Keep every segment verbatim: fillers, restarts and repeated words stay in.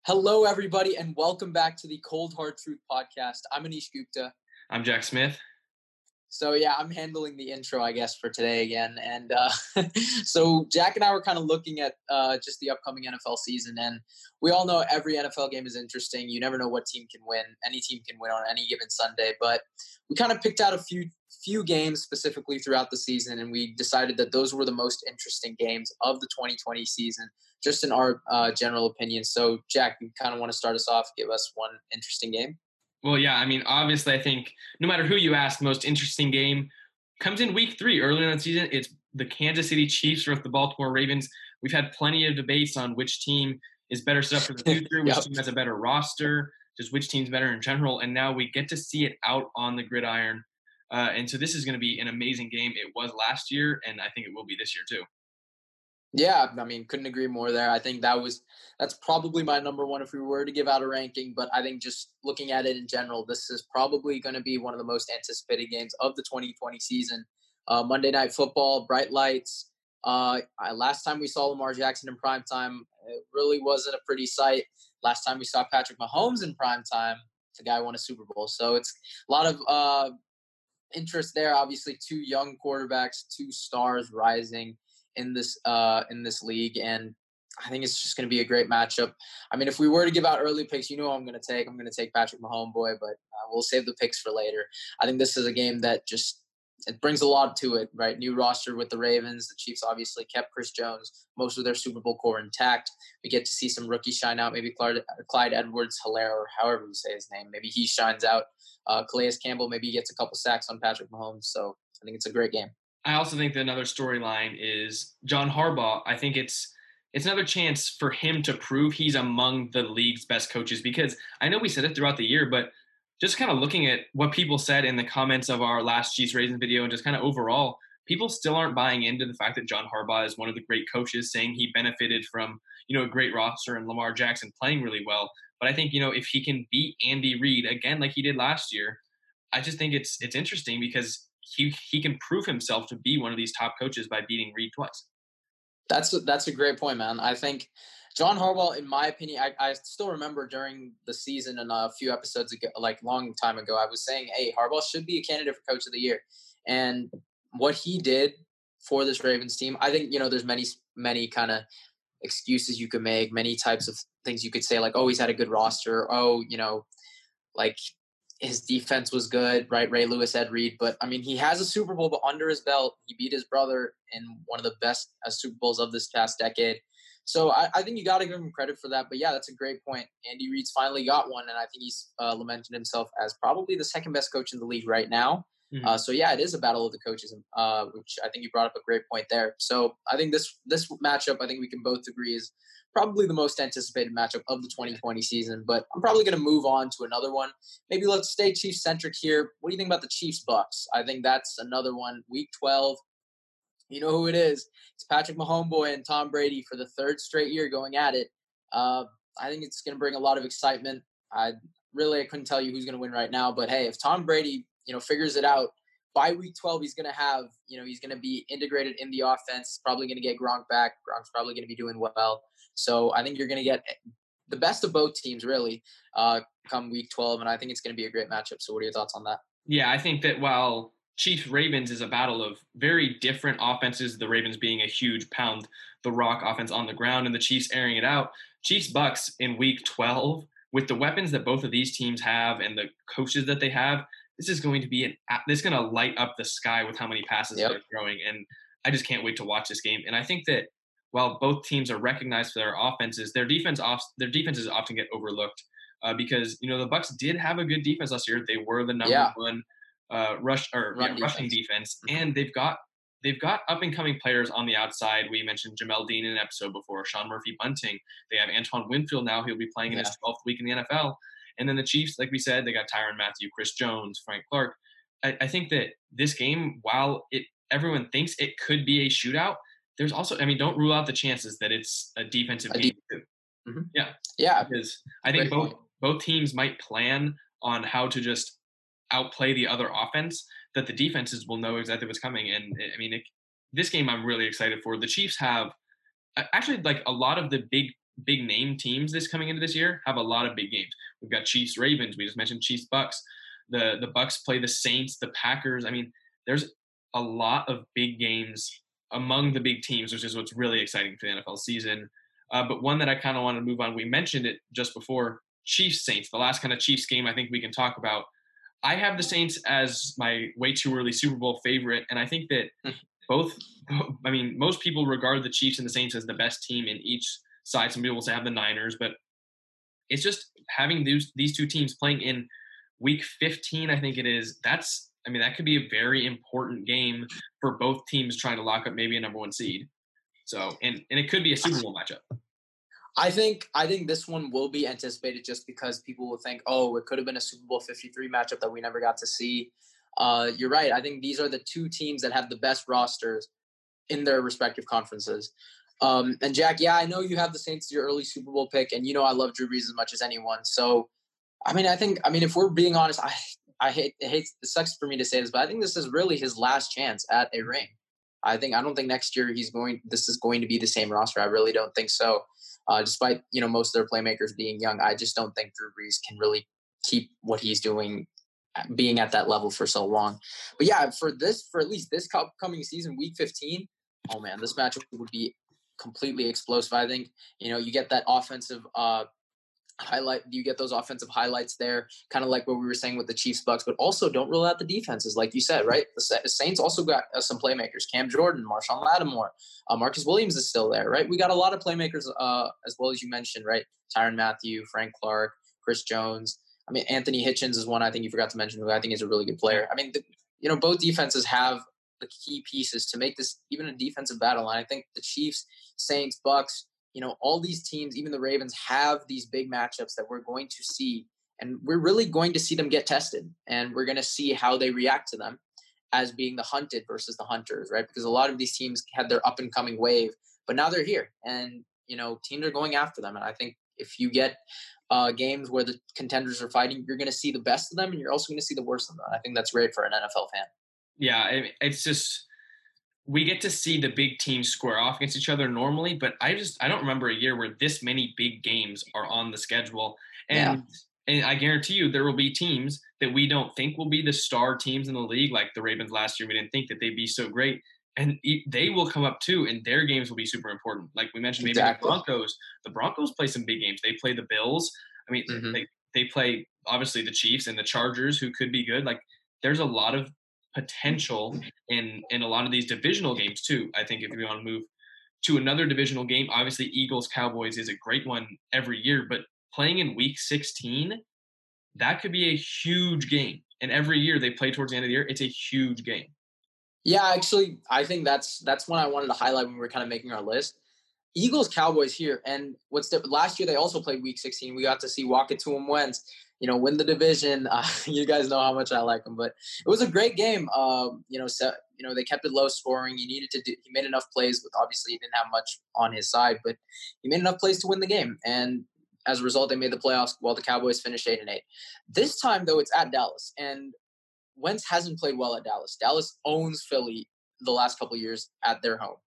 Hello, everybody, and welcome back to the Cold Hard Truth podcast. I'm Anish Gupta. I'm Jack Smith. So, yeah, I'm handling the intro, I guess, for today again. And uh, so Jack and I were kind of looking at uh, just the upcoming N F L season. And we all know every N F L game is interesting. You never know what team can win. Any team can win on any given Sunday. But we kind of picked out a few few games specifically throughout the season, and we decided that those were the most interesting games of the twenty twenty season, just in our uh, general opinion. So, Jack, you kind of want to start us off, give us one interesting game? Well, yeah, I mean, obviously, I think no matter who you ask, the most interesting game comes in week three. Earlier in the season, it's the Kansas City Chiefs versus the Baltimore Ravens. We've had plenty of debates on which team is better set up for the future, which Yep. team has a better roster, just which team's better in general. And now we get to see it out on the gridiron. Uh, and so this is going to be an amazing game. It was last year, and I think it will be this year too. Yeah, I mean, couldn't agree more there. I think that was that's probably my number one if we were to give out a ranking. But I think just looking at it in general, this is probably going to be one of the most anticipated games of the twenty twenty season. Uh, Monday Night Football, bright lights. Uh, I, last time we saw Lamar Jackson in primetime, it really wasn't a pretty sight. Last time we saw Patrick Mahomes in primetime, the guy won a Super Bowl. So it's a lot of uh, interest there. Obviously, two young quarterbacks, two stars rising in this uh, in this league, and I think it's just going to be a great matchup. I mean, if we were to give out early picks, you know, I'm going to take. I'm going to take Patrick Mahomes, boy, but uh, we'll save the picks for later. I think this is a game that just it brings a lot to it, right? New roster with the Ravens. The Chiefs obviously kept Chris Jones, most of their Super Bowl core intact. We get to see some rookies shine out. Maybe Clyde, Clyde Edwards-Helaire, or however you say his name. Maybe he shines out. Uh, Calais Campbell, maybe he gets a couple sacks on Patrick Mahomes. So I think it's a great game. I also think that another storyline is John Harbaugh. I think it's it's another chance for him to prove he's among the league's best coaches, because I know we said it throughout the year, but just kind of looking at what people said in the comments of our last Chiefs Ravens video and just kind of overall, people still aren't buying into the fact that John Harbaugh is one of the great coaches, saying he benefited from, you know, a great roster and Lamar Jackson playing really well. But I think, you know, if he can beat Andy Reid again like he did last year, I just think it's it's interesting because he he can prove himself to be one of these top coaches by beating Reid twice. That's a, that's a great point, man. I think John Harbaugh, in my opinion, I, I still remember during the season and a few episodes ago, like long time ago, I was saying, hey, Harbaugh should be a candidate for Coach of the Year. And what he did for this Ravens team, I think, you know, there's many, many kind of excuses you could make, many types of things you could say, like, oh, he's had a good roster. Oh, you know, like his defense was good, right? Ray Lewis, Ed Reed. But, I mean, he has a Super Bowl but under his belt. He beat his brother in one of the best uh, Super Bowls of this past decade. So I, I think you got to give him credit for that. But, yeah, that's a great point. Andy Reid's finally got one, and I think he's uh, lamented himself as probably the second best coach in the league right now. Mm-hmm. Uh, so, yeah, it is a battle of the coaches, uh, which I think you brought up a great point there. So I think this this matchup, I think we can both agree, is probably the most anticipated matchup of the twenty twenty season. But I'm probably going to move on to another one. Maybe let's stay Chiefs-centric here. What do you think about the Chiefs-Bucks? I think that's another one. Week twelve. You know who it is. It's Patrick Mahomes and Tom Brady for the third straight year going at it. Uh, I think it's going to bring a lot of excitement. I really I couldn't tell you who's going to win right now. But, hey, if Tom Brady, you know, figures it out, by week twelve, he's going to have, you know, he's going to be integrated in the offense, probably going to get Gronk back. Gronk's probably going to be doing well. So I think you're going to get the best of both teams, really, uh, come week twelve. And I think it's going to be a great matchup. So what are your thoughts on that? Yeah, I think that while Chiefs-Ravens is a battle of very different offenses, the Ravens being a huge pound the rock offense on the ground and the Chiefs airing it out, Chiefs-Bucks in week twelve, with the weapons that both of these teams have and the coaches that they have, this is going to be an this is going to light up the sky with how many passes yep. they're throwing, and I just can't wait to watch this game. And I think that while both teams are recognized for their offenses, their defense off their defenses often get overlooked uh, because you know the Bucks did have a good defense last year. They were the number yeah. one uh, rush or yeah, defense. rushing defense, mm-hmm. and they've got they've got up and coming players on the outside. We mentioned Jamel Dean in an episode before, Sean Murphy Bunting. They have Antoine Winfield now. He'll be playing in yeah. his twelfth week in the N F L. And then the Chiefs, like we said, they got Tyrann Mathieu, Chris Jones, Frank Clark. I, I think that this game, while it everyone thinks it could be a shootout, there's also, I mean, don't rule out the chances that it's a defensive a game deep. too. Mm-hmm. Yeah. Yeah. Because I think both point. both teams might plan on how to just outplay the other offense, that the defenses will know exactly what's coming. And I mean, it, this game I'm really excited for. The Chiefs have actually like a lot of the big big name teams this coming into this year have a lot of big games. We've got Chiefs, Ravens. We just mentioned Chiefs, Bucks. The the Bucks play the Saints, the Packers. I mean, there's a lot of big games among the big teams, which is what's really exciting for the N F L season. Uh, but one that I kind of want to move on. We mentioned it just before, Chiefs Saints, the last kind of Chiefs game I think we can talk about. I have the Saints as my way too early Super Bowl favorite, and I think that both, I mean, most people regard the Chiefs and the Saints as the best team in each side. Some people say have the Niners, but it's just having these these two teams playing in week fifteen, I think it is. That's, I mean, that could be a very important game for both teams trying to lock up maybe a number one seed. So, and and it could be a Super Bowl matchup. I think I think this one will be anticipated just because people will think, oh, it could have been a Super Bowl fifty-three matchup that we never got to see. Uh, you're right. I think these are the two teams that have the best rosters in their respective conferences. Um, and Jack, yeah, I know you have the Saints as your early Super Bowl pick, and you know I love Drew Brees as much as anyone. So, I mean, I think, I mean, if we're being honest, I I hate it hates it sucks for me to say this, but I think this is really his last chance at a ring. I think I don't think next year he's going. This is going to be the same roster. I really don't think so. Uh, despite, you know, most of their playmakers being young, I just don't think Drew Brees can really keep what he's doing, being at that level for so long. But yeah, for this, for at least this upcoming season, week fifteen, oh man, this matchup would be completely explosive. I think, you know, you get that offensive uh, highlight, you get those offensive highlights there, kind of like what we were saying with the Chiefs Bucks, but also don't rule out the defenses, like you said, right? The Saints also got uh, some playmakers: Cam Jordan, Marshawn Lattimore, uh, Marcus Williams is still there, right? We got a lot of playmakers, uh, as well as you mentioned, right? Tyrann Mathieu, Frank Clark, Chris Jones. I mean, Anthony Hitchens is one I think you forgot to mention, who I think is a really good player. I mean, the, you know, both defenses have the key pieces to make this even a defensive battle, and I think the Chiefs, Saints, Bucks, you know, all these teams, even the Ravens, have these big matchups that we're going to see, and we're really going to see them get tested, and we're going to see how they react to them as being the hunted versus the hunters, right? Because a lot of these teams had their up-and-coming wave, but now they're here, and, you know, teams are going after them, and I think if you get uh, games where the contenders are fighting, you're going to see the best of them, and you're also going to see the worst of them. I think that's great for an N F L fan. Yeah, it's just – we get to see the big teams square off against each other normally, but I just I don't remember a year where this many big games are on the schedule. And yeah. and I guarantee you there will be teams that we don't think will be the star teams in the league, like the Ravens last year. We didn't think that they'd be so great. And they will come up too, and their games will be super important. Like we mentioned, maybe exactly. the Broncos. The Broncos play some big games. They play the Bills. I mean, mm-hmm. they, they play, obviously, the Chiefs and the Chargers, who could be good. Like, there's a lot of potential in in a lot of these divisional games too. I think if we want to move to another divisional game, obviously Eagles Cowboys is a great one every year, but playing in week sixteen, that could be a huge game. And every year they play towards the end of the year, it's a huge game. Yeah, actually, I think that's that's one I wanted to highlight when we were kind of making our list. Eagles Cowboys here, and what's the last year they also played week sixteen. We got to see Walk-It-To-Him Wentz, you know, win the division. Uh, you guys know how much I like him, but it was a great game. Um, you know, so, you know, they kept it low scoring. You needed to do, he made enough plays, but obviously he didn't have much on his side, but he made enough plays to win the game. And as a result, they made the playoffs while the Cowboys finished eight and eight. This time though, it's at Dallas, and Wentz hasn't played well at Dallas. Dallas owns Philly the last couple of years at their home.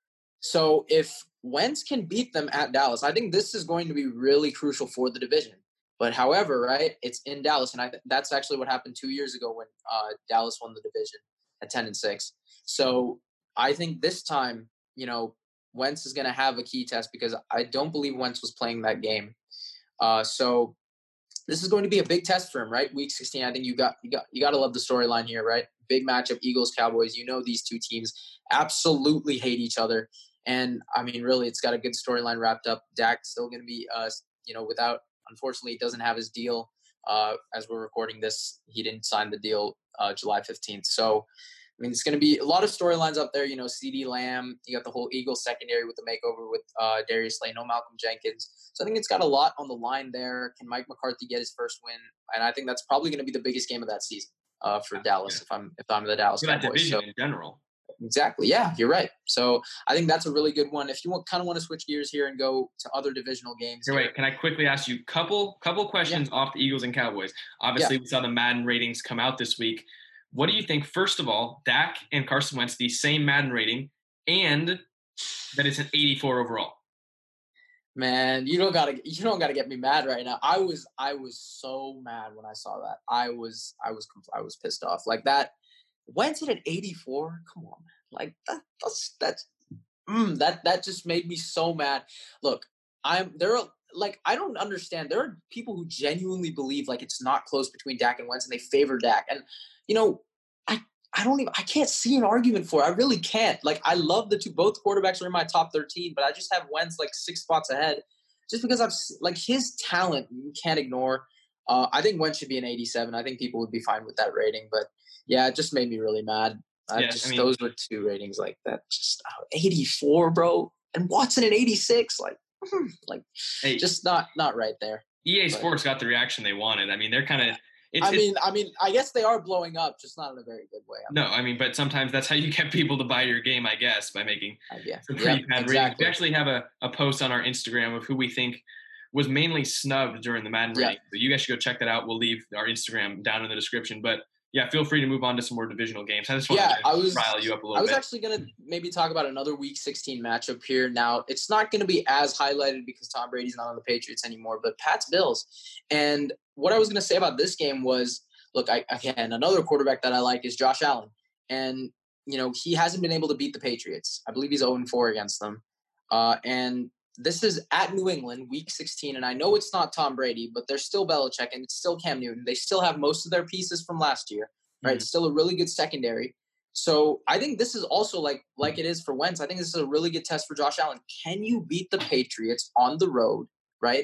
So if Wentz can beat them at Dallas, I think this is going to be really crucial for the division. But however, right, it's in Dallas, and I th- that's actually what happened two years ago when uh, Dallas won the division at ten and six. So I think this time, you know, Wentz is going to have a key test because I don't believe Wentz was playing that game. Uh, so this is going to be a big test for him, right? Week sixteen. I think you got you got you got to love the storyline here, right? Big matchup, Eagles Cowboys. You know, these two teams absolutely hate each other. And, I mean, really, it's got a good storyline wrapped up. Dak's still going to be, uh, you know, without – unfortunately, he doesn't have his deal. Uh, as we're recording this, he didn't sign the deal uh, July fifteenth. So, I mean, it's going to be a lot of storylines up there. You know, CeeDee Lamb. You got the whole Eagles secondary with the makeover with uh, Darius Slay. No Malcolm Jenkins. So, I think it's got a lot on the line there. Can Mike McCarthy get his first win? And I think that's probably going to be the biggest game of that season uh, for Dallas yeah. if I'm if I'm the Dallas Cowboys. That division so, in general. Exactly. Yeah, you're right. So I think that's a really good one. If you want, kind of want to switch gears here and go to other divisional games. Here, wait, can I quickly ask you a couple couple questions yeah. off the Eagles and Cowboys? Obviously, yeah. we saw the Madden ratings come out this week. What do you think, first of all, Dak and Carson Wentz, the same Madden rating, and that it's an eighty-four overall? Man, you don't gotta you don't gotta get me mad right now. I was I was so mad when I saw that. I was I was I was pissed off like that. Wentz at eighty-four. Come on, man. Like that, that's that's mm, that that just made me so mad. Look, I'm there are like I don't understand. There are people who genuinely believe like it's not close between Dak and Wentz, and they favor Dak. And you know, I I don't even I can't see an argument for it. I really can't. Like I love the two. Both quarterbacks are in my top thirteen, but I just have Wentz like six spots ahead, just because I've like his talent. You can't ignore. Uh, I think Wentz should be an eighty-seven. I think people would be fine with that rating, but yeah, it just made me really mad. I Yeah, just I mean, those were two ratings like that. Just uh, eighty-four, bro, and Watson at eighty-six. Like, like hey, just not not right there. E A But, Sports got the reaction they wanted. I mean, they're kind of. It's, I it's, mean, I mean, I guess they are blowing up, just not in a very good way. no, I mean, but sometimes that's how you get people to buy your game, I guess, by making Uh, yeah, some pretty yep, bad ratings. exactly. We actually have a, a post on our Instagram of who we think was mainly snubbed during the Madden Yeah. rating. So you guys should go check that out. We'll leave our Instagram down in the description. But yeah, feel free to move on to some more divisional games. I just wanted Yeah, to I was rile you up a little I was bit. actually gonna maybe talk about another Week sixteen matchup here. Now, it's not going to be as highlighted because Tom Brady's not on the Patriots anymore, but Pat's Bills. And what I was going to say about this game was, look, I, again, another quarterback that I like is Josh Allen, and you know he hasn't been able to beat the Patriots. I believe he's zero and four against them, uh, and this is at New England, Week sixteen, and I know it's not Tom Brady, but they're still Belichick and it's still Cam Newton. They still have most of their pieces from last year. Right, Mhm. still a really good secondary. So I think this is also like like it is for Wentz. I think this is a really good test for Josh Allen. Can you beat the Patriots on the road? Right.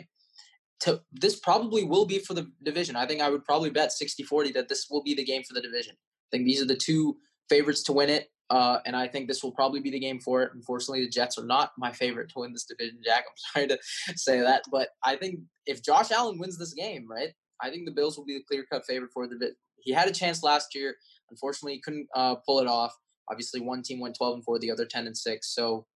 To this probably will be for the division. I think I would probably bet sixty forty that this will be the game for the division. I think these are the two favorites to win it. Uh, and I think this will probably be the game for it. Unfortunately, the Jets are not my favorite to win this division, Jack. I'm sorry to say that. But I think if Josh Allen wins this game, right, I think the Bills will be the clear-cut favorite for the division. He had a chance last year. Unfortunately, he couldn't uh, pull it off. Obviously, one team went twelve and four, the other ten and six. So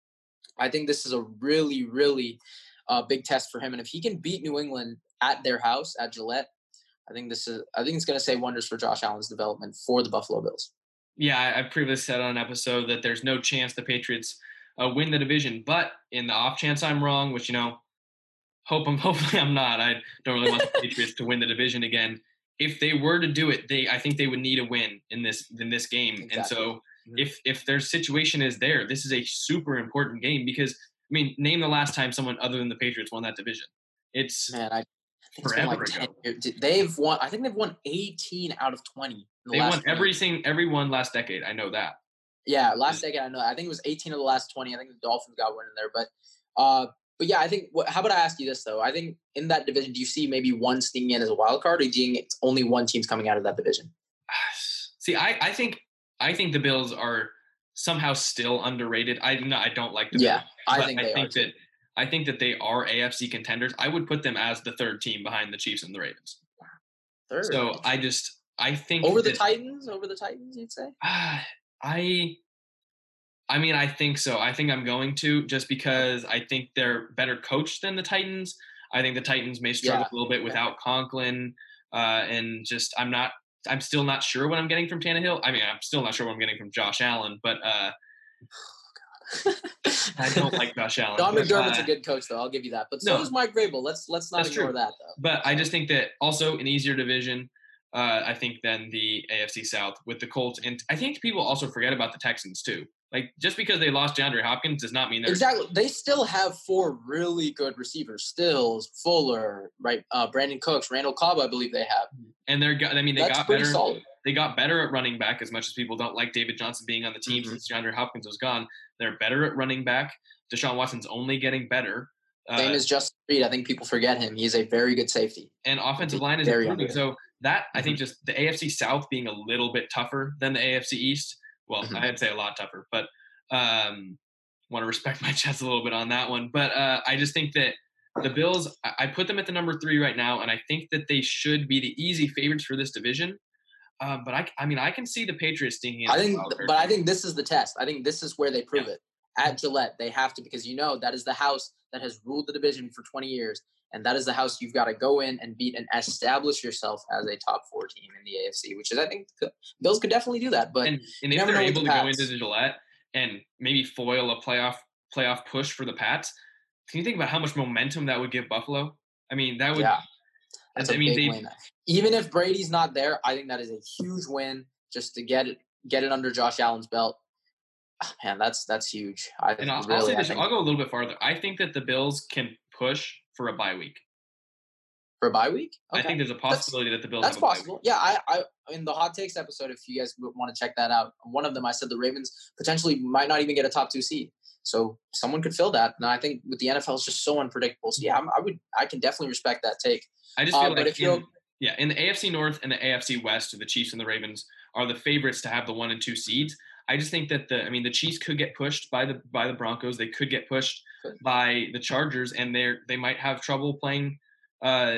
I think this is a really, really uh, big test for him. And if he can beat New England at their house at Gillette, I think this is. I think it's going to say wonders for Josh Allen's development for the Buffalo Bills. Yeah, I, I previously said on an episode that there's no chance the Patriots uh, win the division. But in the off chance I'm wrong, which, you know, hope I'm hopefully I'm not. I don't really want the Patriots to win the division again. If they were to do it, they I think they would need a win in this in this game. Exactly. And so Mhm. if if their situation is there, this is a super important game because I mean, name the last time someone other than the Patriots won that division. It's Man, I, I think it's been forever like ten ago. years. They've won. I think they've won eighteen out of twenty. In the They last won twenty every years. sing every one last decade. I know that. Yeah, last decade I know. I think it was eighteen of the last twenty. I think the Dolphins got one in there, but uh, but yeah, I think. What, how about I ask you this though? I think in that division, do you see maybe one sneaking in as a wild card, or do you think it's only one team's coming out of that division? See, I, I think I think the Bills are somehow still underrated. I no, I don't like the Yeah, Bills, I but think I they think are too. that I think that they are A F C contenders. I would put them as the third team behind the Chiefs and the Ravens. Third. So I just I think over the that, Titans, over the Titans, you'd say? uh, I I mean I think so. I think I'm going to just because I think they're better coached than the Titans. I think the Titans may struggle Yeah. a little bit Yeah. without Conklin, uh, and just I'm not. I'm still not sure what I'm getting from Tannehill. I mean, I'm still not sure what I'm getting from Josh Allen, but uh, I don't like Josh Allen. Don but, McDermott's uh, a good coach, though. I'll give you that. But so no, is Mike Vrabel. Let's let's not that's ignore true. that, though. But I just think that also an easier division, uh, I think, than the A F C South with the Colts. And I think people also forget about the Texans, too. Like, just because they lost DeAndre Hopkins does not mean they're Exactly. They still have four really good receivers. Stills, Fuller, right? Uh, Brandon Cooks, Randall Cobb, I believe they have. and they're. I mean, they That's got pretty better. solid. They got better at running back as much as people don't like David Johnson being on the team Mhm. since DeAndre Hopkins was gone. They're better at running back. Deshaun Watson's only getting better. Same Uh, as Justin Reed. I think people forget him. He's a very good safety. and offensive He's line is very improving. underrated. So that I think Mhm. just the A F C South being a little bit tougher than the A F C East. Well, Mhm. I'd say a lot tougher, but um, want to respect my chest a little bit on that one. But uh, I just think that the Bills, I, I put them at the number three right now, and I think that they should be the easy favorites for this division. Uh, but I, I mean, I can see the Patriots sneaking in. I as a think, wild card but I team. think this is the test. I think this is where they prove Yeah. it. At Gillette, they have to, because you know that is the house that has ruled the division for twenty years, and that is the house you've got to go in and beat and establish yourself as a top four team in the A F C, which is, I think, the Bills could definitely do that. But and, and you if never they're know with able the to go Pats. into the Gillette and maybe foil a playoff playoff push for the Pats, can you think about how much momentum that would give Buffalo? I mean, that would. Yeah, that's I a mean, big they. win. Even if Brady's not there, I think that is a huge win just to get it get it under Josh Allen's belt. Man, that's that's huge. I And I'll, I'll say really, I this. think I'll go a little bit farther. I think that the Bills can push for a bye week. for a bye week. I Okay, think there's a that's possibility that the Bills that's have a bye week. possible. Yeah, I, I in the hot takes episode, if you guys want to check that out, one of them I said the Ravens potentially might not even get a top two seed. So someone could fill that. And I think with the N F L, it's just so unpredictable. So yeah, I'm, I would, I can definitely respect that take. I just feel Uh, but like if you're in, yeah, in the A F C North and the A F C West, the Chiefs and the Ravens are the favorites to have the one and two seeds. I just think that the, I mean, the Chiefs could get pushed by the by the Broncos. They could get pushed by the Chargers, and they're they might have trouble playing uh,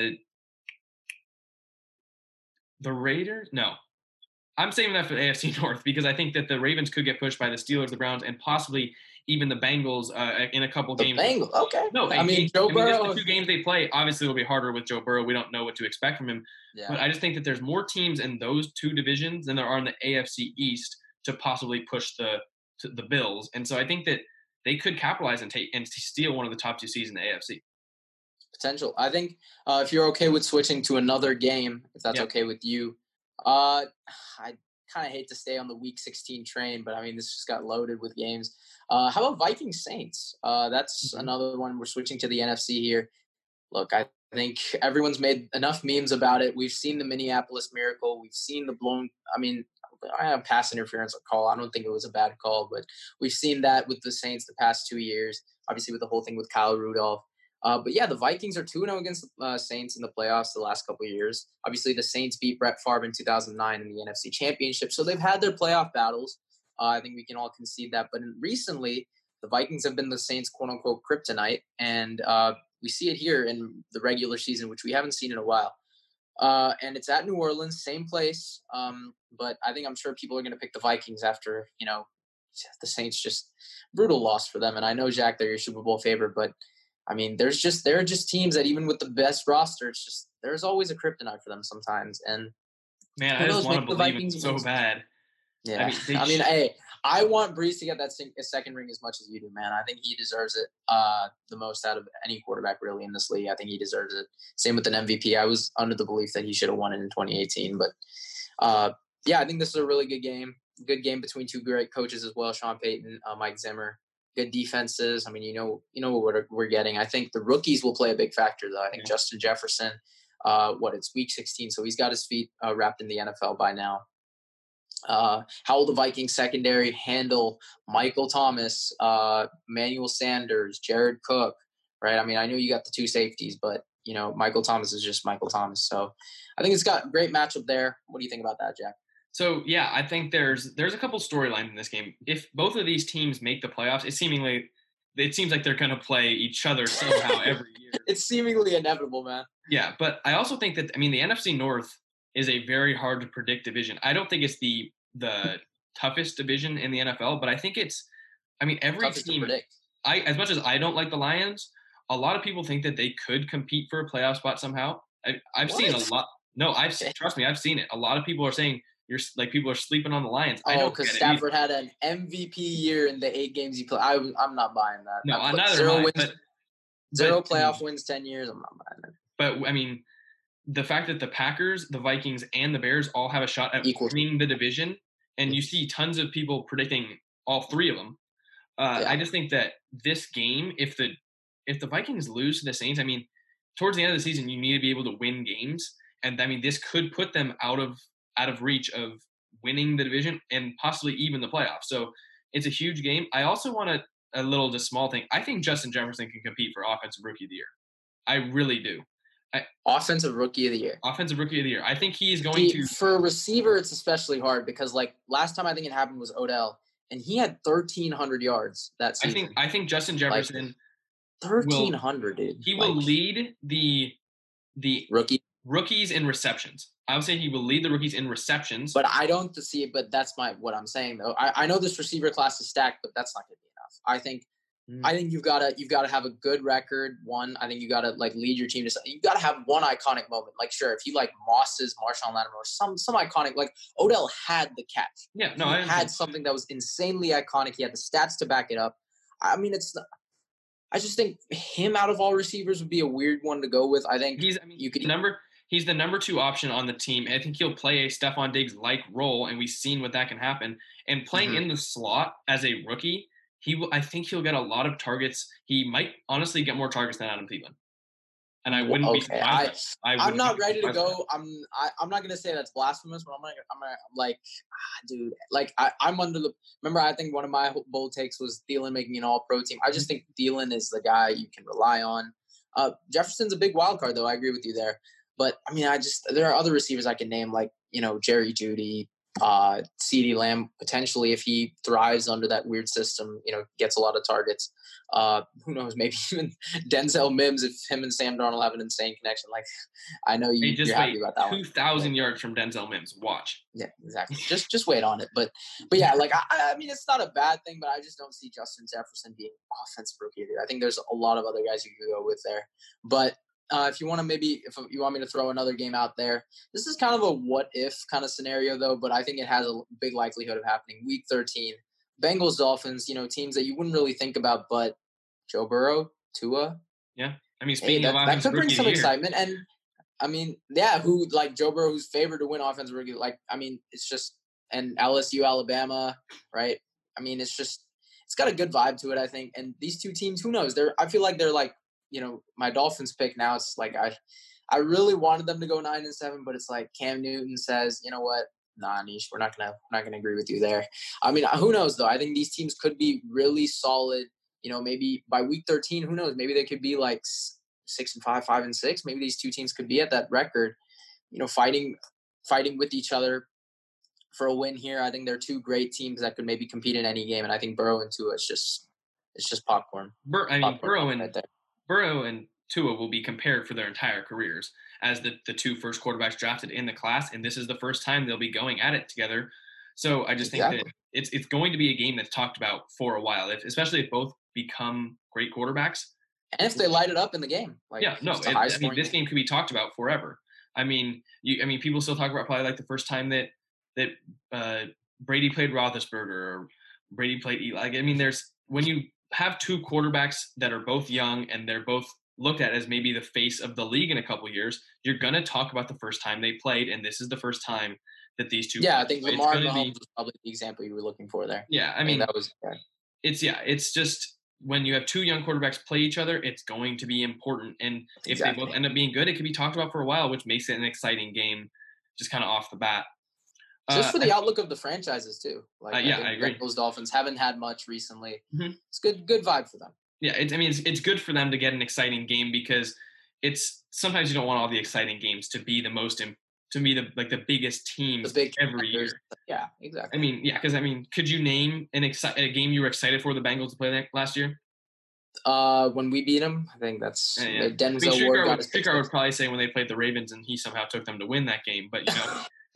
the Raiders. No, I'm saving that for the A F C North because I think that the Ravens could get pushed by the Steelers, the Browns, and possibly even the Bengals uh, in a couple the games. Bengals, okay. No, I mean, Joe I mean, Burrow. the two games they play obviously will be harder with Joe Burrow. We don't know what to expect from him. Yeah. But I just think that there's more teams in those two divisions than there are in the A F C East to possibly push the to the Bills. And so I think that they could capitalize and take and steal one of the top two seeds in the A F C. Potential. I think uh, if you're okay with switching to another game, if that's Yeah. okay with you, uh, I kind of hate to stay on the Week sixteen train, but I mean this just got loaded with games. Uh, how about Vikings Saints? Uh, that's Mhm. another one. We're switching to the N F C here. Look, I think everyone's made enough memes about it. We've seen the Minneapolis Miracle. We've seen the blown. I mean, I have pass interference call. I don't think it was a bad call, but we've seen that with the Saints the past two years. Obviously, with the whole thing with Kyle Rudolph. Uh, but yeah, the Vikings are two and oh against the uh, Saints in the playoffs the last couple of years. Obviously, the Saints beat Brett Favre in two thousand nine in the N F C Championship, so they've had their playoff battles. Uh, I think we can all concede that. But in, recently, the Vikings have been the Saints' quote-unquote kryptonite, and uh, we see it here in the regular season, which we haven't seen in a while. Uh, and it's at New Orleans, same place. Um, but I think I'm sure people are going to pick the Vikings after, you know, the Saints just brutal loss for them. And I know, Jack, they're your Super Bowl favorite, but I mean, there's just, there are just teams that even with the best roster, it's just, there's always a kryptonite for them sometimes. And man, who I just knows, want maybe to the believe Vikings it so wins. bad. Yeah. I mean, they I mean, sh- hey, I want Brees to get that sing- second ring as much as you do, man. I think he deserves it uh, the most out of any quarterback really in this league. I think he deserves it. Same with an M V P. I was under the belief that he should have won it in twenty eighteen. But, uh, yeah, I think this is a really good game. Good game between two great coaches as well, Sean Payton, uh, Mike Zimmer. Good defenses. I mean, you know, you know what we're, we're getting. I think the rookies will play a big factor, though. I think yeah. Justin Jefferson, uh, what, it's week sixteen, so he's got his feet uh, wrapped in the N F L by now. Uh, how will the Vikings secondary handle Michael Thomas, uh, Emmanuel Sanders, Jared Cook, right? I mean, I know you got the two safeties, but, you know, Michael Thomas is just Michael Thomas. So I think it's got a great matchup there. What do you think about that, Jack? So, yeah, I think there's there's a couple storylines in this game. If both of these teams make the playoffs, it seemingly it seems like they're going to play each other somehow every year. It's seemingly inevitable, man. Yeah, but I also think that, I mean, the N F C North is a very hard to predict division. I don't think it's the the toughest division in the N F L, but I think it's, I mean, every toughest team, to predict. I as much as I don't like the Lions, a lot of people think that they could compete for a playoff spot somehow. I, I've what? seen a lot. No, I've okay. trust me, I've seen it. A lot of people are saying you're like people are sleeping on the Lions. Oh, I don't because Stafford had an M V P year in the eight games he played. I, I'm not buying that. No, I'm, neither zero am I, wins, but, zero but, playoff wins, ten years. I'm not buying it. But I mean, the fact that the Packers, the Vikings, and the Bears all have a shot at Equal. winning the division. And you see tons of people predicting all three of them. Uh, yeah. I just think that this game, if the if the Vikings lose to the Saints, I mean, towards the end of the season, you need to be able to win games, and I mean, this could put them out of out of reach of winning the division and possibly even the playoffs. So it's a huge game. I also want a, a little just small thing. I think Justin Jefferson can compete for Offensive Rookie of the Year. I really do. I, offensive Rookie of the Year. Offensive Rookie of the Year. I think he is going See, to. For a receiver, it's especially hard because, like, last time I think it happened was Odell, and he had thirteen hundred yards that season. I think I think Justin Jefferson. Like, thirteen hundred, dude. He like, will lead the the rookie rookies in receptions. I would say he will lead the rookies in receptions. But I don't see it. But that's my what I'm saying though. I, I know this receiver class is stacked, but that's not going to be enough. I think. I think you've got to you've got to have a good record. One, I think you got to like lead your team to. You got to have one iconic moment. Like, sure, if you like Moss's Marshawn Lattimore, some some iconic. Like Odell had the catch. Yeah, no, he I had something that was insanely iconic. He had the stats to back it up. I mean, it's I just think him out of all receivers would be a weird one to go with. I think he's I mean, you could number he's the number two option on the team. And I think he'll play a Stephon Diggs like role, and we've seen what that can happen. And playing Mhm. in the slot as a rookie, he will. I think he'll get a lot of targets. He might honestly get more targets than Adam Thielen, and I wouldn't be Okay, surprised. I That. I I'm would not be ready to surprised by that. go. I'm I, I'm not gonna say that's blasphemous, but I'm like I'm, gonna, I'm like, ah, dude, like I I'm under the. Remember, I think one of my bold takes was Thielen making an All Pro team. I just think Thielen is the guy you can rely on. Uh, Jefferson's a big wild card, though. I agree with you there. But I mean, I just there are other receivers I can name, like you know Jerry Judy, uh, CeeDee Lamb, potentially if he thrives under that weird system, you know, gets a lot of targets. Uh, who knows? Maybe even Denzel Mims if him and Sam Darnold have an insane connection. Like, I know Hey, you just you're happy wait about that one. two thousand yards from Denzel Mims. Watch. Yeah, exactly. Just just wait on it. But but yeah, like I, I mean, it's not a bad thing, but I just don't see Justin Jefferson being offensive rookie of the year. I think there's a lot of other guys you could go with there. But uh, if you want to maybe if you want me to throw another game out there, this is kind of a what if kind of scenario though. But I think it has a big likelihood of happening. Week thirteen, Bengals Dolphins. You know, teams that you wouldn't really think about, but Joe Burrow, Tua. Yeah. I mean, Hey, speaking of that that offensive could bring rookie of some the year, excitement. And I mean, yeah, who like Joe Burrow, who's favored to win offensive rookie? Like, I mean, it's just and L S U, Alabama, right? I mean, it's just it's got a good vibe to it, I think. And these two teams, who knows? They're I feel like they're like you know my Dolphins pick now. It's like I I really wanted them to go nine and seven, but it's like Cam Newton says, you know what? Nah, Nish, we're not gonna we're not gonna agree with you there. I mean, who knows though? I think these teams could be really solid. You know, maybe by week thirteen, who knows? Maybe they could be like six and five, five and six. Maybe these two teams could be at that record. You know, fighting fighting with each other for a win here. I think they're two great teams that could maybe compete in any game, and I think Burrow and Tua is just it's just popcorn. Bur- I mean, Popcorn Burrow right and there. Burrow and Tua will be compared for their entire careers as the, the two first quarterbacks drafted in the class, and this is the first time they'll be going at it together. So I just think that Exactly. it's it's going to be a game that's talked about for a while, if, especially if both become great quarterbacks. And if they light it up in the game, like Yeah, no, it's a it, high I mean, scoring this game. game could be talked about forever. I mean, you, I mean, people still talk about probably like the first time that that uh, Brady played Roethlisberger or Brady played Eli. Like, I mean, there's when you have two quarterbacks that are both young and they're both looked at as maybe the face of the league in a couple years, you're gonna talk about the first time they played, and this is the first time that these two. Yeah, Played. I think So it's Lamar and gonna Mahomes be, was probably the example you were looking for there. yeah. I I think mean, that was yeah. it's yeah, it's just when you have two young quarterbacks play each other, it's going to be important. And if they both Exactly. end up being good, it can be talked about for a while, which makes it an exciting game, just kind of off the bat. Just Uh, for I, the outlook of the franchises too. uh, Like I yeah, I think agree. Bengals Dolphins haven't had much recently. Mhm. It's good good vibe for them. Yeah, it's, I mean, it's, it's good for them to get an exciting game because it's sometimes you don't want all the exciting games to be the most im- to be the like the biggest The teams big every contenders. year. Yeah, I exactly. mean, yeah, because I mean, could you name an exci- a game you were excited for the Bengals to play that last year? Uh, when we beat them, I think Yeah, that's yeah. I mean, Denzel Ward Streetcar got would his pick Streetcar would six. probably say when they played the Ravens and he somehow took them to win that game, but you know.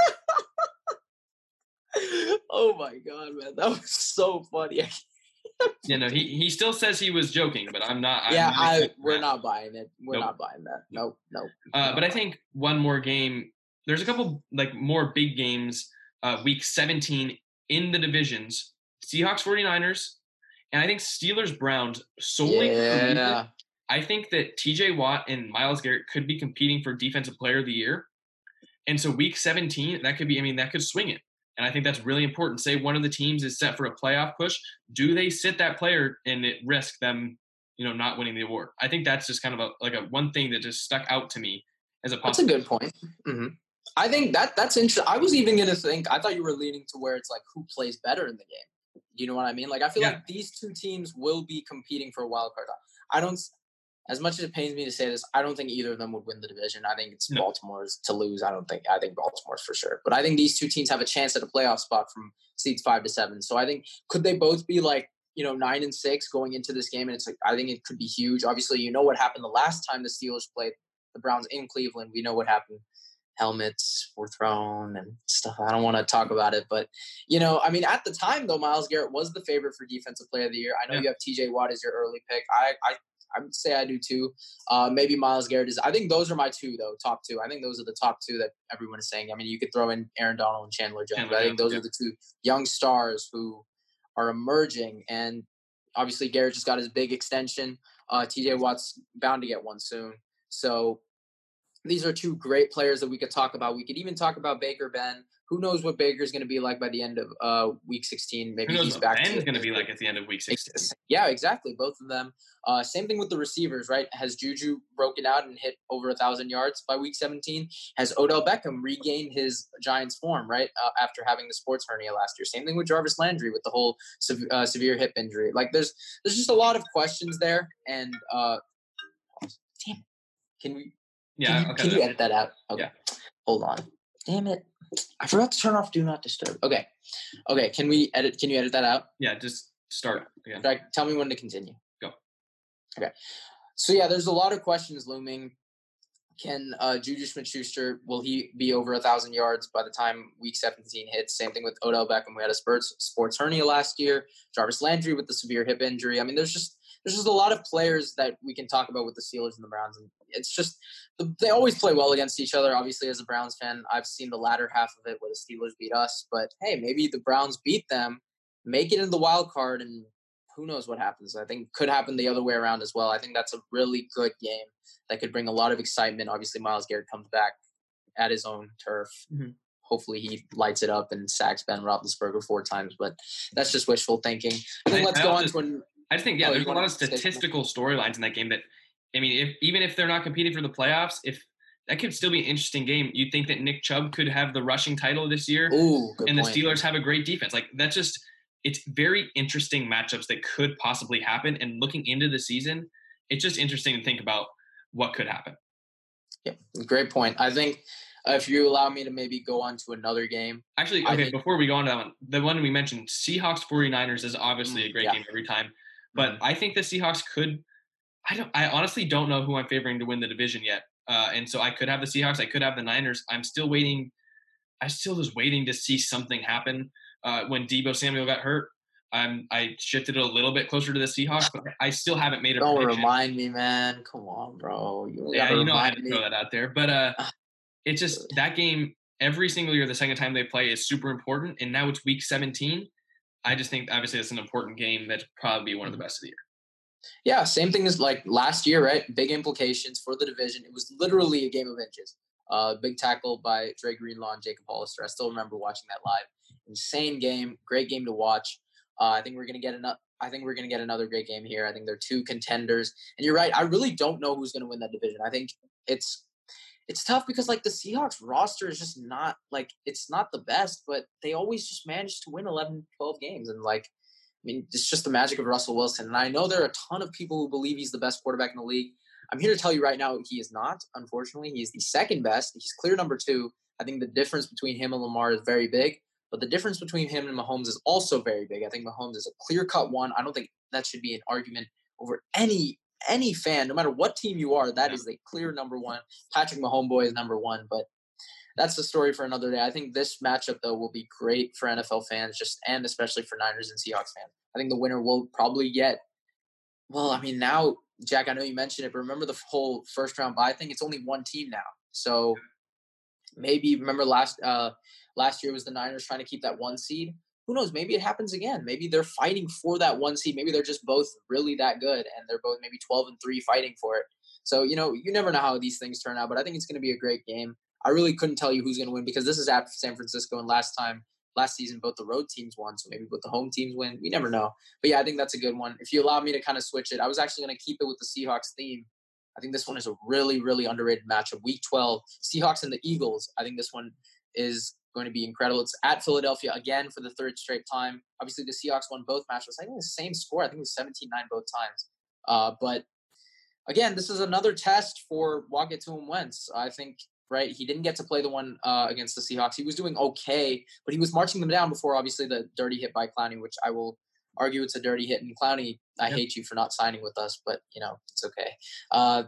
Oh my god, man, that was so funny. You know, he, he still says he was joking, but I'm not. I'm Yeah, not I accepting we're that. not buying it. We're Nope. not buying that. Nope, nope. Uh, but I think one more game. There's a couple like more big games. Uh, week seventeen in the divisions. Seahawks 49ers, and I think Steelers Browns solely for the reason Yeah. I think that T J Watt and Myles Garrett could be competing for Defensive Player of the Year. And so week seventeen, that could be, I mean, that could swing it. And I think that's really important. Say one of the teams is set for a playoff push. Do they sit that player and it risk them, you know, not winning the award? I think that's just kind of a like a one thing that just stuck out to me as a That's a possible. good point. Mm-hmm. I think that that's interesting. I was even gonna think. I thought you were leaning to where it's like who plays better in the game. You know what I mean? Like I feel Yeah. like these two teams will be competing for a wild card. I don't. As much as it pains me to say this, I don't think either of them would win the division. I think it's No. Baltimore's to lose. I don't think. I think Baltimore's for sure. But I think these two teams have a chance at a playoff spot from seeds five to seven. So I think could they both be like you know nine and six going into this game? And it's like I think it could be huge. Obviously, you know what happened the last time the Steelers played the Browns in Cleveland. We know what happened. Helmets were thrown and stuff. I don't want to talk about it, but you know, I mean, at the time though, Myles Garrett was the favorite for Defensive Player of the Year. I know Yeah. you have T J Watt as your early pick. I, I, I would say I do too. Uh, maybe Myles Garrett is. I think those are my two though, top two. I think those are the top two that everyone is saying. I mean, you could throw in Aaron Donald and Chandler Jones, Chandler but I think Jones, those yeah. are the two young stars who are emerging. And obviously, Garrett just got his big extension. Uh, T J Watt's bound to get one soon. So these are two great players that we could talk about. We could even talk about Baker Ben. Who knows what Baker's going to be like by the end of uh, week sixteen? Maybe Who knows he's what back Ben's to going to be like at the end of week sixteen? Yeah, exactly. Both of them. Uh, same thing with the receivers, right? Has Juju broken out and hit over a thousand yards by week seventeen? Has Odell Beckham regained his Giants form, right? Uh, after having the sports hernia last year. Same thing with Jarvis Landry with the whole sev- uh, severe hip injury. Like there's there's just a lot of questions there. And uh, damn, it. can we? Yeah, Can you, okay, can you edit that out? Okay, yeah. Hold on. Damn it. I forgot to turn off Do Not Disturb. Okay. Okay. Can we edit? Can you edit that out? Yeah. Just start again. Okay. Tell me when to continue. Go. Okay. So yeah, there's a lot of questions looming. Can uh, Juju Smith-Schuster, will he be over a thousand yards by the time week seventeen hits? Same thing with Odell Beckham. We had a sports sports hernia last year. Jarvis Landry with the severe hip injury. I mean, there's just there's just a lot of players that we can talk about with the Steelers and the Browns, and it's just they always play well against each other. Obviously, as a Browns fan, I've seen the latter half of it where the Steelers beat us. But hey, maybe the Browns beat them, make it in the wild card, and who knows what happens. I think it could happen the other way around as well. I think that's a really good game that could bring a lot of excitement. Obviously, Myles Garrett comes back at his own turf. Mm-hmm. Hopefully he lights it up and sacks Ben Roethlisberger four times, but that's just wishful thinking. I think I, let's I go on to an I just think, yeah, oh, there's a lot of statistical storylines in that game that, I mean, if even if they're not competing for the playoffs, if that could still be an interesting game. You'd think that Nick Chubb could have the rushing title this year. Ooh, good and the point. Steelers have a great defense. Like, that's just – it's very interesting matchups that could possibly happen. And looking into the season, it's just interesting to think about what could happen. Yeah, great point. I think uh, if you allow me to maybe go on to another game. Actually, okay, think, before we go on to that one, the one we mentioned, Seahawks forty-niners is obviously a great yeah. game every time. But mm-hmm. I think the Seahawks could – I don't. I honestly don't know who I'm favoring to win the division yet. Uh, and so I could have the Seahawks. I could have the Niners. I'm still waiting. I still was waiting to see something happen. Uh, when Deebo Samuel got hurt, um, I shifted it a little bit closer to the Seahawks, but I still haven't made a don't prediction. remind me, man. Come on, bro. You yeah, you know I had to me. throw that out there. But uh, it's just that game every single year, the second time they play is super important. And now it's week seventeen. I just think, obviously, it's an important game that's probably one of the best of the year. Yeah, same thing as like last year, right? Big implications for the division. It was literally a game of inches. Uh, big tackle by Dre Greenlaw and Jacob Hollister. I still remember watching that live. Insane game, great game to watch. Uh, I think we're gonna get another. I think we're gonna get another great game here. I think they're two contenders, and you're right. I really don't know who's gonna win that division. I think it's it's tough because like the Seahawks roster is just not like it's not the best, but they always just manage to win eleven, twelve games, and like. I mean, it's just the magic of Russell Wilson. And I know there are a ton of people who believe he's the best quarterback in the league. I'm here to tell you right now, he is not, unfortunately. He's the second best. He's clear number two. I think the difference between him and Lamar is very big. But the difference between him and Mahomes is also very big. I think Mahomes is a clear-cut one. I don't think that should be an argument over any any fan, no matter what team you are. That yeah. is the clear number one. Patrick Mahomes is number one. But that's the story for another day. I think this matchup, though, will be great for N F L fans, just and especially for Niners and Seahawks fans. I think the winner will probably get – well, I mean, now, Jack, I know you mentioned it, but remember the whole first-round bye thing? It's only one team now. So maybe – remember last uh, last year was the Niners trying to keep that one seed? Who knows? Maybe it happens again. Maybe they're fighting for that one seed. Maybe they're just both really that good, and they're both maybe twelve and three fighting for it. So, you know, you never know how these things turn out, but I think it's going to be a great game. I really couldn't tell you who's going to win because this is at San Francisco, and last time, last season, both the road teams won, so maybe both the home teams win. We never know. But, yeah, I think that's a good one. If you allow me to kind of switch it, I was actually going to keep it with the Seahawks theme. I think this one is a really, really underrated matchup. Week twelve, Seahawks and the Eagles. I think this one is going to be incredible. It's at Philadelphia again for the third straight time. Obviously, the Seahawks won both matchups. I think the same score. I think it was seventeen nine both times. Uh, but, again, this is another test for Washington Wentz. I think – right? He didn't get to play the one uh, against the Seahawks. He was doing okay, but he was marching them down before, obviously, the dirty hit by Clowney, which I will argue it's a dirty hit. And Clowney, I yep. hate you for not signing with us, but, you know, it's okay. Uh,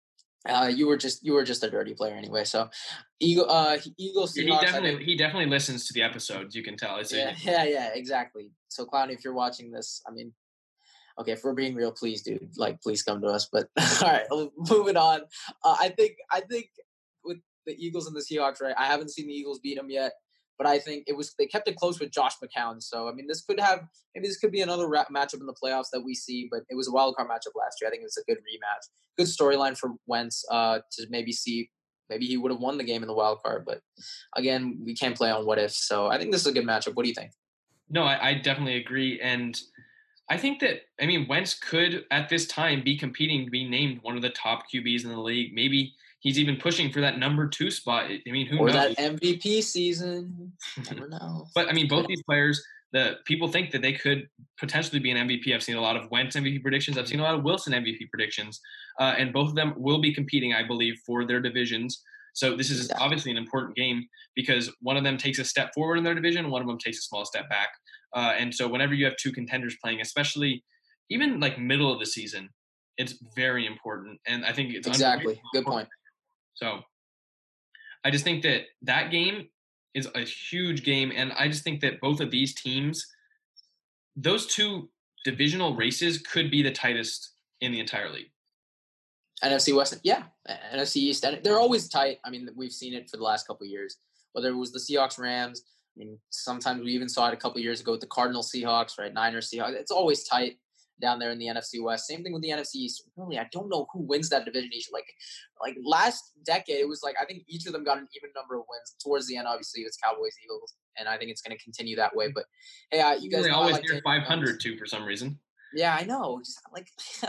uh, you were just you were just a dirty player anyway. So, Eagle, uh, Eagles, Seahawks. He definitely, think, he definitely listens to the episodes, you can tell. It's yeah, a, yeah, yeah, exactly. So, Clowney, if you're watching this, I mean, okay, if we're being real, please, dude, like, please come to us. But, all right, moving on. Uh, I think, I think with the Eagles and the Seahawks, right? I haven't seen the Eagles beat them yet. but I think it was they kept it close with Josh McCown. So I mean, this could have maybe this could be another ra- matchup in the playoffs that we see. But it was a wild card matchup last year. I think it was a good rematch, good storyline for Wentz uh, to maybe see. Maybe he would have won the game in the wild card, but again, we can't play on what ifs. So I think this is a good matchup. What do you think? No, I, I definitely agree. And I think that, I mean, Wentz could at this time be competing to be named one of the top Q Bs in the league. Maybe he's even pushing for that number two spot. I mean, who Or knows? that M V P season. Never know. But I mean, both these players, the people think that they could potentially be an M V P. I've seen a lot of Wentz M V P predictions. I've seen a lot of Wilson M V P predictions. Uh, and both of them will be competing, I believe, for their divisions. So this is Exactly. obviously an important game because one of them takes a step forward in their division, one of them takes a small step back. Uh, and so whenever you have two contenders playing, especially even like middle of the season, it's very important. And I think it's Exactly. Good important. point. So I just think that that game is a huge game. And I just think that both of these teams, those two divisional races could be the tightest in the entire league. N F C West, yeah, N F C East, and they're always tight. I mean, we've seen it for the last couple of years. Whether it was the Seahawks, Rams, I mean, sometimes we even saw it a couple of years ago with the Cardinals, Seahawks, right? Niners, Seahawks. It's always tight down there in the N F C West. Same thing with the N F C East. Really, I don't know who wins that division each. Like, like last decade, it was like I think each of them got an even number of wins. Towards the end, obviously, it's Cowboys, Eagles, and I think it's going to continue that way. But hey, uh, you guys They know always I like near five hundred too for some reason. Yeah, I know. Just like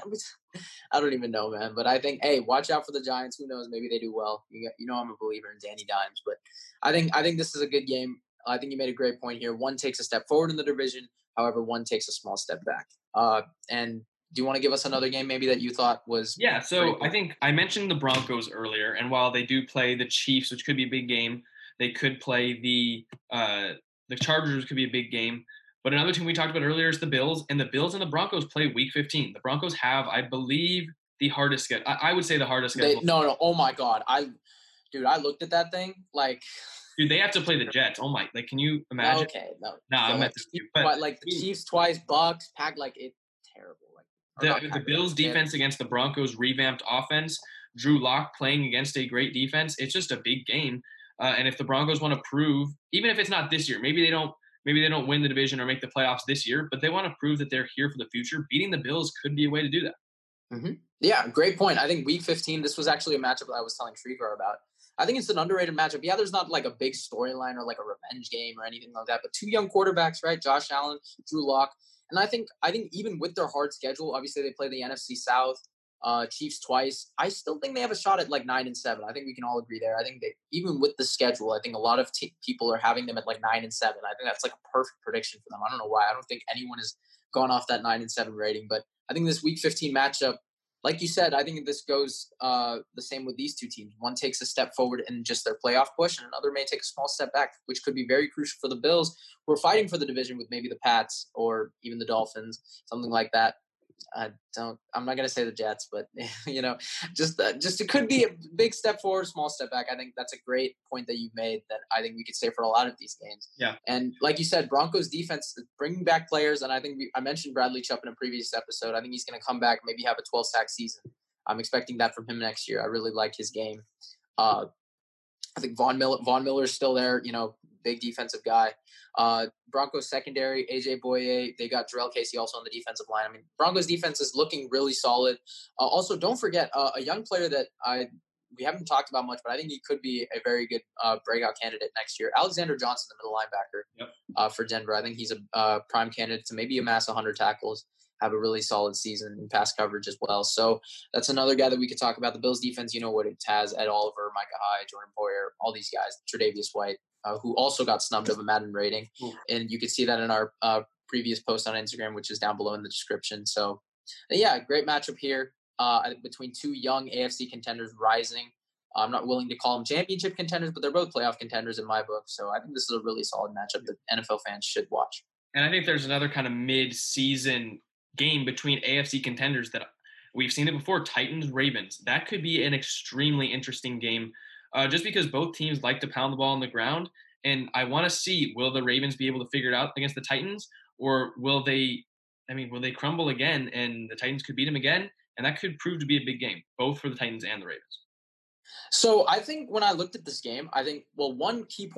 I don't even know, man. But I think, hey, watch out for the Giants. Who knows? Maybe they do well. You, got, you know, I'm a believer in Danny Dimes, but I think I think this is a good game. I think you made a great point here. One takes a step forward in the division, however, one takes a small step back. Uh, and do you want to give us another game maybe that you thought was? Yeah, so I think I mentioned the Broncos earlier, and while they do play the Chiefs, which could be a big game, they could play the uh, the Chargers, could be a big game. But another team we talked about earlier is the Bills, and the Bills and the Broncos play Week fifteen. The Broncos have, I believe, the hardest schedule. I, I would say the hardest schedule. They, no, no. Oh my God, I, dude, I looked at that thing like. Dude, they have to play the Jets. Oh my! Like, can you imagine? Okay, no. No, nah, so I meant like, to. But like the Chiefs twice, Bucks, Pack, like it's terrible. Like the, the Bills' defense against the Broncos' revamped offense, Drew Lock playing against a great defense. It's just a big game. Uh, and if the Broncos want to prove, even if it's not this year, maybe they don't, maybe they don't win the division or make the playoffs this year, but they want to prove that they're here for the future. Beating the Bills could be a way to do that. Mm-hmm. Yeah, great point. I think Week fifteen, this was actually a matchup that I was telling Shrikar about. I think it's an underrated matchup. Yeah, there's not like a big storyline or like a revenge game or anything like that, but two young quarterbacks, right? Josh Allen, Drew Lock. And I think I think even with their hard schedule, obviously they play the N F C South, uh, Chiefs twice. I still think they have a shot at like nine and seven. I think we can all agree there. I think they even with the schedule, I think a lot of t- people are having them at like nine and seven. I think that's like a perfect prediction for them. I don't know why. I don't think anyone has gone off that nine and seven rating, but I think this Week fifteen matchup, like you said, I think this goes uh, the same with these two teams. One takes a step forward in just their playoff push, and another may take a small step back, which could be very crucial for the Bills, who are fighting for the division with maybe the Pats or even the Dolphins, something like that. I don't. I'm not gonna say the Jets, but you know, just uh, just it could be a big step forward, small step back. I think that's a great point that you've made. That I think we could say for a lot of these games. Yeah. And like you said, Broncos defense bringing back players, and I think we, I mentioned Bradley Chubb in a previous episode. I think he's gonna come back, maybe have a twelve sack season. I'm expecting that from him next year. I really like his game. Uh, I think Von Miller, Von Miller is still there. You know, big defensive guy. Uh, Broncos secondary, A J Boye. They got Jarrell Casey also on the defensive line. I mean, Broncos defense is looking really solid. Uh, also, don't forget uh, a young player that I we haven't talked about much, but I think he could be a very good uh, breakout candidate next year. Alexander Johnson, the middle linebacker yep. uh, for Denver. I think he's a uh, prime candidate to maybe amass one hundred tackles, have a really solid season in pass coverage as well. So that's another guy that we could talk about. The Bills defense, you know what it has: Ed Oliver, Micah Hyde, Jordan Poyer, all these guys, Tre'Davious White, uh, who also got snubbed of a Madden rating. Ooh. And you could see that in our uh, previous post on Instagram, which is down below in the description. So yeah, great matchup here uh, between two young A F C contenders rising. I'm not willing to call them championship contenders, but they're both playoff contenders in my book. So I think this is a really solid matchup that N F L fans should watch. And I think there's another kind of mid-season game between A F C contenders that we've seen it before, Titans, Ravens. That could be an extremely interesting game uh, just because both teams like to pound the ball on the ground. And I want to see, will the Ravens be able to figure it out against the Titans, or will they, I mean, will they crumble again and the Titans could beat them again? And that could prove to be a big game, both for the Titans and the Ravens. So I think when I looked at this game, I think, well, one key point is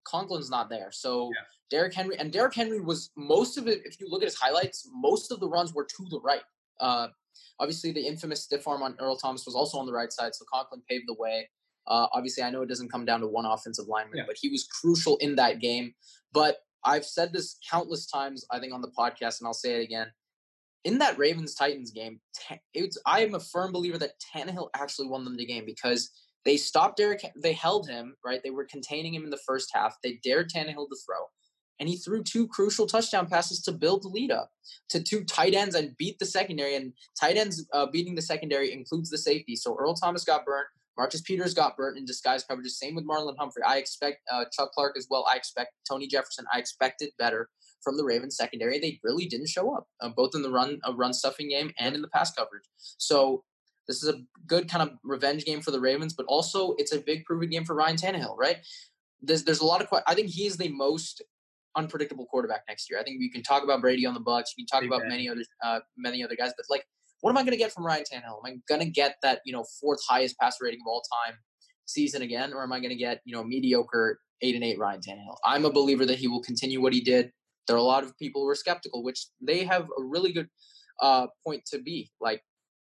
Conklin's not there. So Yeah. Derrick Henry, and Derrick Henry was most of it, if you look at his highlights, most of the runs were to the right. Uh, obviously, the infamous stiff arm on Earl Thomas was also on the right side, so Conklin paved the way. Uh, obviously, I know it doesn't come down to one offensive lineman, Yeah. but he was crucial in that game. But I've said this countless times, I think, on the podcast, and I'll say it again. In that Ravens-Titans game, it's, I am a firm believer that Tannehill actually won them the game because they stopped Derrick. They held him, right? They were containing him in the first half. They dared Tannehill to throw. And he threw two crucial touchdown passes to build the lead up to two tight ends and beat the secondary. And tight ends uh, beating the secondary includes the safety. So Earl Thomas got burnt. Marcus Peters got burnt in disguise coverage. Same with Marlon Humphrey. I expect uh, Chuck Clark as well. I expect Tony Jefferson. I expected better from the Ravens secondary. They really didn't show up, uh, both in the run uh, run stuffing game and in the pass coverage. So this is a good kind of revenge game for the Ravens, but also it's a big proven game for Ryan Tannehill, right? There's there's a lot of – I think he is the most unpredictable quarterback next year. I think we can talk about Brady on the Bucs. We can talk about many other uh, many other guys, but like, what am I going to get from Ryan Tannehill? Am I going to get that, you know, fourth highest pass rating of all time season again, or am I going to get, you know, mediocre eight and eight Ryan Tannehill? I'm a believer that he will continue what he did. There are a lot of people who are skeptical, which they have a really good uh, point to be. Like,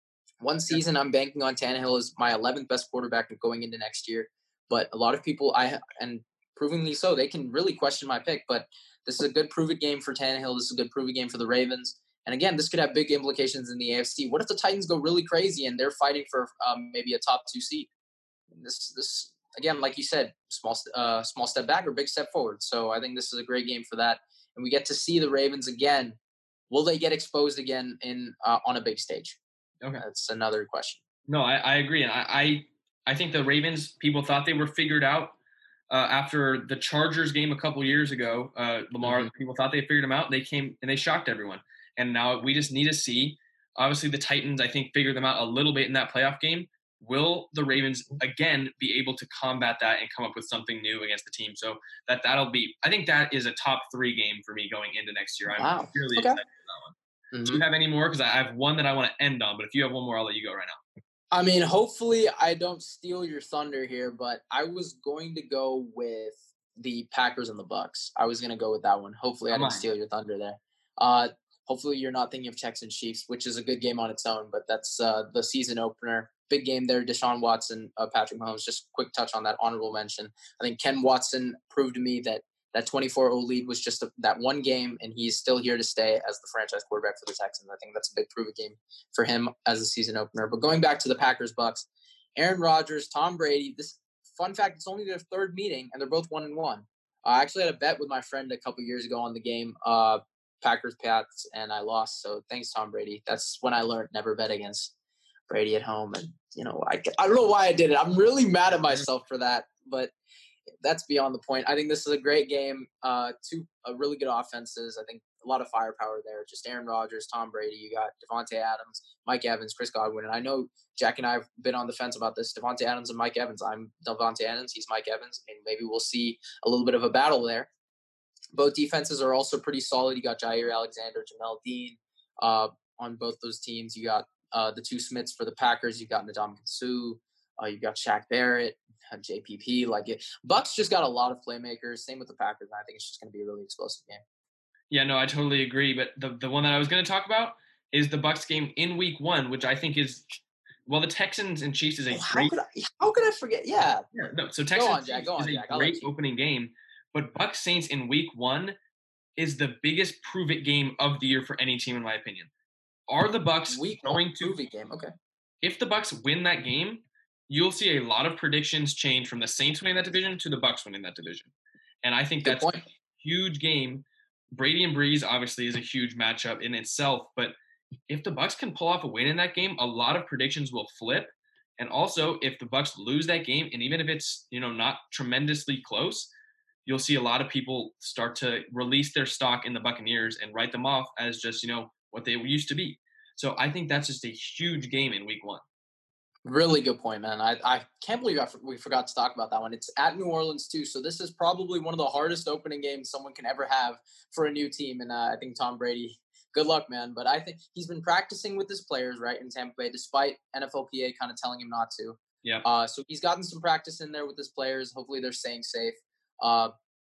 one season I'm banking on Tannehill as my eleventh best quarterback going into next year. But a lot of people, I and provingly so, they can really question my pick. But this is a good prove-it game for Tannehill. This is a good prove-it game for the Ravens. And again, this could have big implications in the A F C. What if the Titans go really crazy and they're fighting for um, maybe a top two seed? This, this again, like you said, small, uh, small step back or big step forward. So I think this is a great game for that. And we get to see the Ravens again. Will they get exposed again in uh, on a big stage? Okay, that's another question. No, I, I agree, and I, I I think the Ravens, people thought they were figured out uh, after the Chargers game a couple years ago. Uh, Lamar, mm-hmm. people thought they figured them out. They came and they shocked everyone, and now we just need to see. Obviously, the Titans, I think, figured them out a little bit in that playoff game. Will the Ravens again be able to combat that and come up with something new against the team? So that that'll be. I think that is a top three game for me going into next year. I'm wow. really okay. excited for that one. Mm-hmm. Do you have any more? Because I have one that I want to end on, but if you have one more, I'll let you go right now. I mean, hopefully I don't steal your thunder here, but I was going to go with the Packers and the Bucs. I was going to go with that one. Hopefully I didn't steal your thunder there. Uh, hopefully you're not thinking of Texans Chiefs, which is a good game on its own, but that's uh, the season opener. Big game there, Deshaun Watson, uh, Patrick Mahomes. Just quick touch on that honorable mention. I think Ken Watson proved to me that that twenty-four oh lead was just a, that one game, and he's still here to stay as the franchise quarterback for the Texans. I think that's a big prove-it game for him as a season opener. But going back to the Packers Bucs, Aaron Rodgers, Tom Brady. This fun fact: it's only their third meeting, and they're both one and one. I actually had a bet with my friend a couple years ago on the game, uh, Packers Pats, and I lost. So thanks, Tom Brady. That's when I learned never bet against Brady at home. And you know, I I don't know why I did it. I'm really mad at myself for that, but that's beyond the point. I think this is a great game. Uh, two uh, really good offenses. I think a lot of firepower there. Just Aaron Rodgers, Tom Brady. You got Devontae Adams, Mike Evans, Chris Godwin. And I know Jack and I have been on the fence about this. Devontae Adams and Mike Evans. I'm Devontae Adams. He's Mike Evans. And maybe we'll see a little bit of a battle there. Both defenses are also pretty solid. You got Jair Alexander, Jamel Dean uh, on both those teams. You got uh, the two Smiths for the Packers. You got Ndamukong Suh. Uh, you got Shaq Barrett. J P P, like it. Bucs just got a lot of playmakers. Same with the Packers. And I think it's just going to be a really explosive game. Yeah, no, I totally agree. But the, the one that I was going to talk about is the Bucs game in Week One, which I think is well, the Texans and Chiefs is a oh, how great. Could I, how could I forget? Yeah. yeah no, so Texans go on, Jack, go on, is a Jack. great opening game, but Bucs Saints in Week One is the biggest prove-it game of the year for any team, in my opinion. Are the Bucs Week going to prove-it game? Okay. If the Bucs win that game, you'll see a lot of predictions change from the Saints winning that division to the Bucs winning that division. And I think Good that's point. a huge game. Brady and Breeze obviously is a huge matchup in itself, but if the Bucs can pull off a win in that game, a lot of predictions will flip. And also, if the Bucs lose that game, and even if it's, you know, not tremendously close, you'll see a lot of people start to release their stock in the Buccaneers and write them off as just, you know, what they used to be. So I think that's just a huge game in Week One. Really good point, man. I, I can't believe I, we forgot to talk about that one. It's at New Orleans, too. So this is probably one of the hardest opening games someone can ever have for a new team. And uh, I think Tom Brady, good luck, man. But I think he's been practicing with his players, right, in Tampa Bay, despite N F L P A kind of telling him not to. Yeah. Uh, so he's gotten some practice in there with his players. Hopefully they're staying safe. Uh,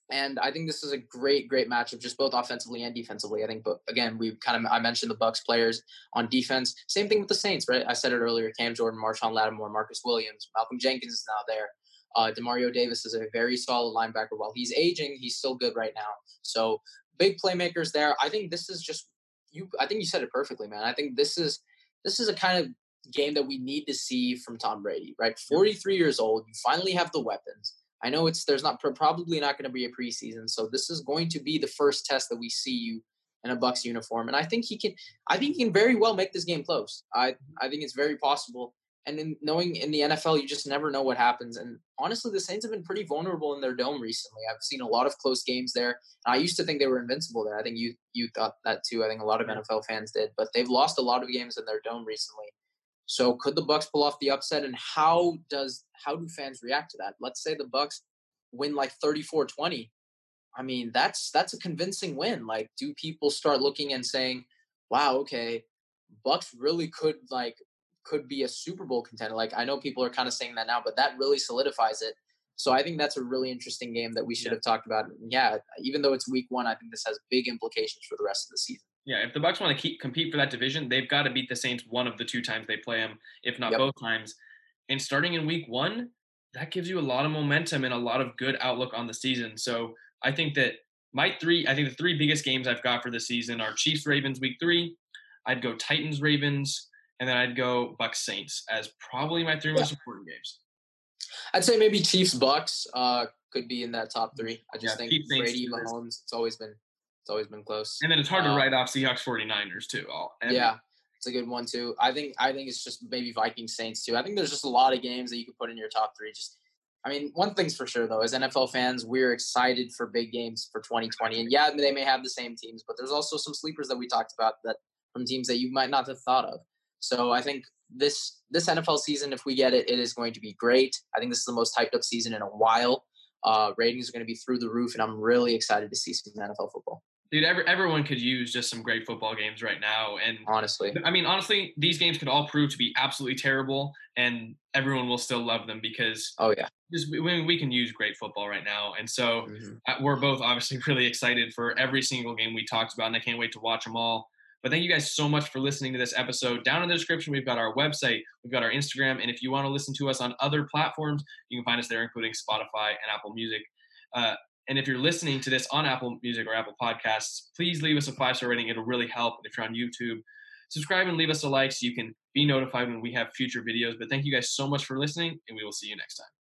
And I think this is a great, great matchup, just both offensively and defensively. I think, but again, we kind of I mentioned the Bucks players on defense. Same thing with the Saints, right? I said it earlier: Cam Jordan, Marshawn Lattimore, Marcus Williams, Malcolm Jenkins is now there. Uh, Demario Davis is a very solid linebacker. While he's aging, he's still good right now. So big playmakers there. I think this is just you. I think you said it perfectly, man. I think this is this is a kind of game that we need to see from Tom Brady, right? forty-three years old, you finally have the weapons. I know it's there's not probably not going to be a preseason, so this is going to be the first test that we see you in a Bucks uniform, and I think he can. I think he can very well make this game close. I I think it's very possible. And in knowing in the N F L, you just never know what happens. And honestly, the Saints have been pretty vulnerable in their dome recently. I've seen a lot of close games there. I used to think they were invincible there. I think you you thought that too. I think a lot of N F L fans did, but they've lost a lot of games in their dome recently. So could the Bucks pull off the upset, and how does how do fans react to that? Let's say the Bucks win like thirty-four twenty. I mean, that's that's a convincing win. Like, do people start looking and saying, "Wow, okay, Bucks really could like could be a Super Bowl contender." Like, I know people are kind of saying that now, but that really solidifies it. So I think that's a really interesting game that we should yeah. have talked about. And yeah, even though it's week one, I think this has big implications for the rest of the season. Yeah, if the Bucks want to keep compete for that division, they've got to beat the Saints one of the two times they play them, if not yep. both times. And starting in week one, that gives you a lot of momentum and a lot of good outlook on the season. So I think that my three, I think the three biggest games I've got for the season are Chiefs Ravens week three. I'd go Titans Ravens, and then I'd go Bucks Saints as probably my three yeah. most important games. I'd say maybe Chiefs Bucks uh, could be in that top three. I just yeah, think Brady Mahomes. It's always been it's always been close. And then it's hard to uh, write off Seahawks forty-niners too. All every- yeah. It's a good one too. I think I think it's just maybe Vikings Saints too. I think there's just a lot of games that you could put in your top three. Just I mean, one thing's for sure though, as N F L fans, we're excited for big games for twenty twenty. And yeah, they may have the same teams, but there's also some sleepers that we talked about that from teams that you might not have thought of. So I think this this N F L season, if we get it, it is going to be great. I think this is the most hyped up season in a while. Uh, ratings are going to be through the roof, and I'm really excited to see some N F L football. Dude, every, everyone could use just some great football games right now. And honestly, I mean, honestly, these games could all prove to be absolutely terrible, and everyone will still love them because oh yeah, just we, we can use great football right now. And so mm-hmm. we're both obviously really excited for every single game we talked about, and I can't wait to watch them all. But thank you guys so much for listening to this episode. Down in the description, we've got our website, we've got our Instagram, and if you want to listen to us on other platforms, you can find us there, including Spotify and Apple Music. Uh, And if you're listening to this on Apple Music or Apple Podcasts, please leave us a five-star rating. It'll really help. And if you're on YouTube, subscribe and leave us a like so you can be notified when we have future videos. But thank you guys so much for listening, and we will see you next time.